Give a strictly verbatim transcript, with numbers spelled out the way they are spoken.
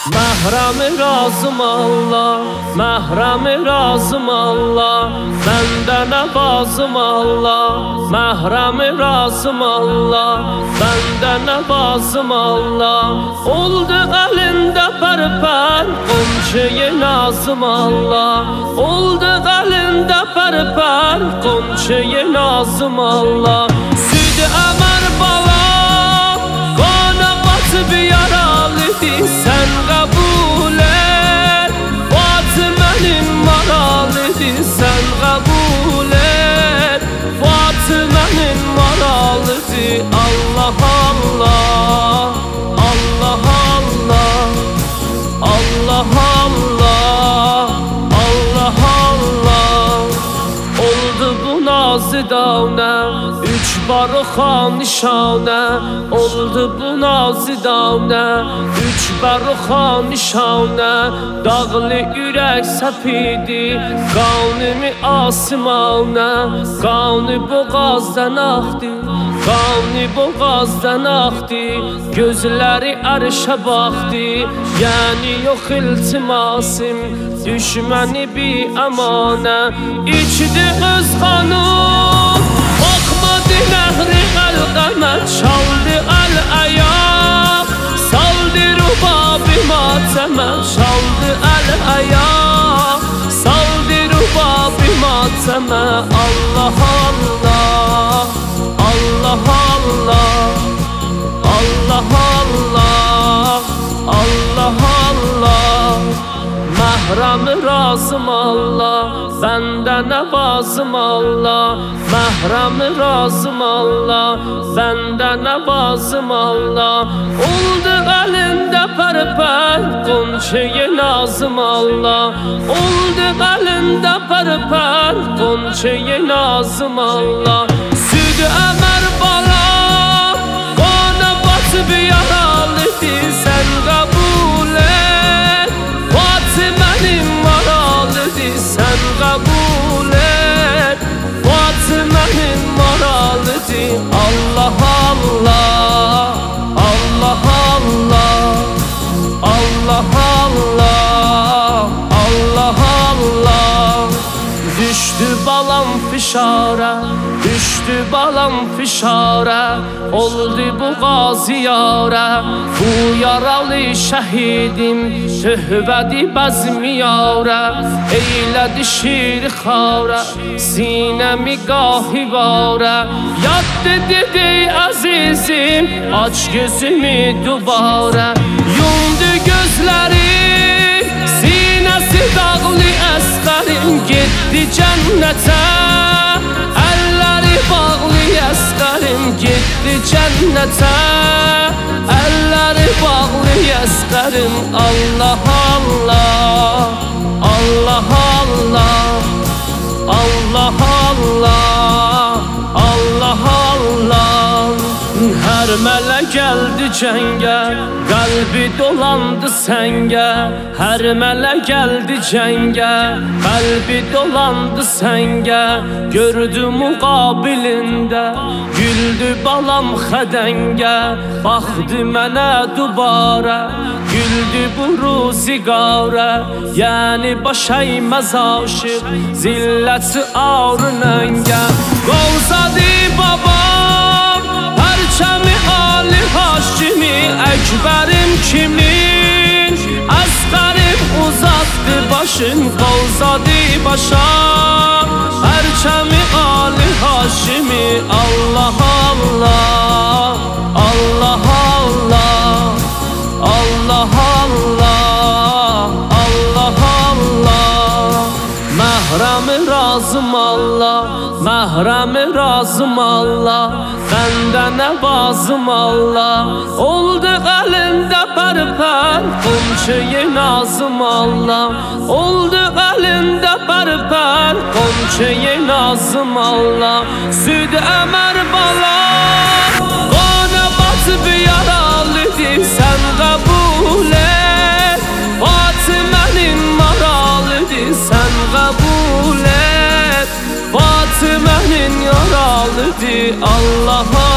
Məhrəmi razım Allah, məhrəmi razım Allah, məndə nə vazım Allah. Məhrəmi razım Allah, məndə nə vazım Allah. Oldu əlində pərpər, qonçaya nazım Allah. Oldu əlində pərpər, qonçaya nazım Allah. Süd əmər bala, qana batıb yaralıdır, sən qəbul et. Fatimənin maralıdır, sən qəbul et. Fatimənin maralıdır, Allah Allah, Allah Allah, Allah Allah, Allah Allah. Oldu bu nazidanə, üç barıxan nişanə. Oldu bu nazidanə, üç barıxan nişanə. Dağlı ürək səpidi, qanımı asimanə. Qanı boğazdan axdı, qanı boğazdan axdı. Gözləri ərşə baxdı, yəni yox iltimasım. Düşməni bir əmanə, içdi öz xanım. Baxmadı nəhri qəlqəmə, çaldı əl-əyaq. Saldı rubabi matəmə, çaldı əl-əyaq. Saldı rubabi matəmə, Allah Allah, Allah Allah, Allah Allah, Allah Allah. Məhrəmi razım Allah, bəndə nə vazım Allah. Məhrəmi razım Allah, bəndə nə vazım Allah. Oldu əlində pərpər, qonçaya nazım Allah. Oldu əlində pərpər, qonçaya nazım Allah. Süd əmər bala, qana batıb yaralıdır, sən qəbul et. Fatimənin maralıdır, sən qəbul et. Fatimənin maralıdır, Allah Allah, Allah Allah, Allah Allah, Allah Allah. Düşdü balam fişarə, düşdü balam fişarə. Oldu bu qaziyarə, bu yaralı şəhidim. Töhbədi bəzmiyarə, eylədi şir xarə. Sinəmi qahivarə, yad dedi dey əzizim. Aç gözümü dubarə, yumdu gözləri. Sinəsi dağlı əsqərim, getdi cənnətə. Əlləri bağlı əsqərim, getdi cənnətə. Əlləri bağlı əsqərim, Allah Allah, Allah Allah, Allah Allah, Allah Allah. Hər mələ gəldi cəngə, qəlbi dolandı səngə. Hər mələ gəldi cəngə, qəlbi dolandı səngə. Gördü müqabilində, güldü balam xədəngə. Baxdı mənə dubarə, güldü bu ruziqarə. Yəni baş əyməz aşıq, zilləti ağrı nəngə. Qovzadı babam, pərçəmi Ali Haşimi. Əkbərim kimin, əsqərim uzatdı başın. Qovzadı başa, pərçəmi Ali Haşimi. Allah Allah, Allah Allah, Allah Allah, Allah Allah. Məhrəmi razım Allah, məhrəmi razım Allah, bəndə nə vazım Allah. Oldu əlində pərpər, qonçaya nazım Allah. Oldu əlində pərpər, qonçaya nazım Allah. Süd əmər bala, qana batıb yaralıdır, sən qəbul et. Fatimənin maralıdır, sən qəbul et. Fatimənin yaralıdır, Allah Allah.